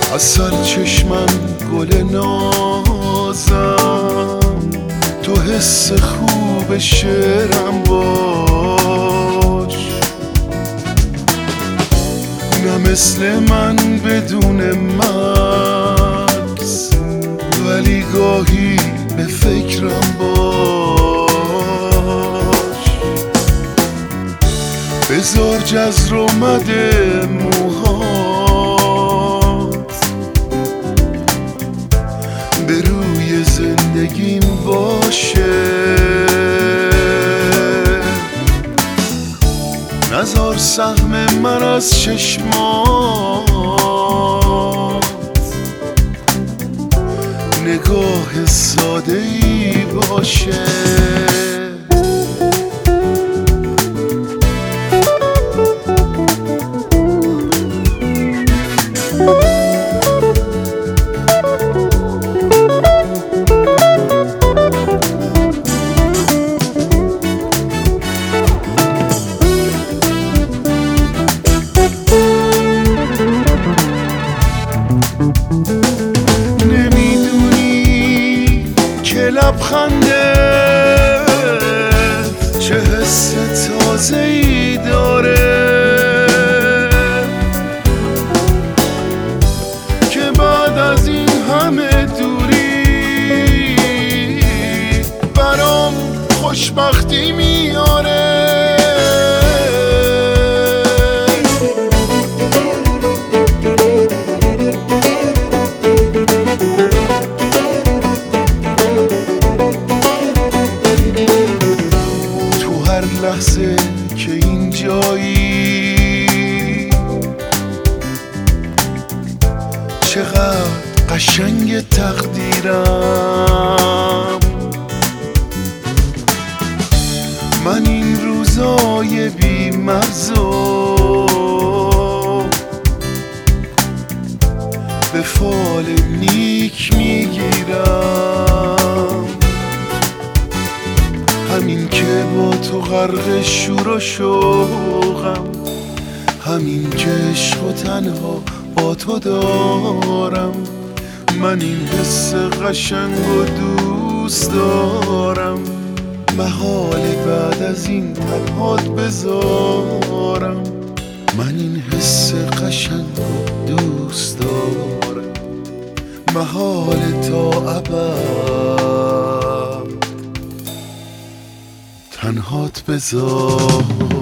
از سر چشمم گل نازم، تو حس خوب شعرم باش. نه مثل من بدون مغز، ولی گاهی به فکرم باش. بذار جزر اومده موهات به روی زندگیم باشه. نزار سهم من از چشمات نگاه ساده ای باشه. لبخندت چه حس تازه‌ای داره که بعد از این همه دوری برام خوشبختی میاره. لحظه که اینجایی چقدر قشنگ تقدیرم. من این روزای بی مرزو به فال نیک میگیرم. همین که با تو غرق شور و شوقم، همین که عشق و تنها با تو دارم. من این حس قشنگ و دوست دارم، محاله بعد از این تنهات بذارم. من این حس قشنگ و دوست دارم، محاله تا ابد تنهات بذار.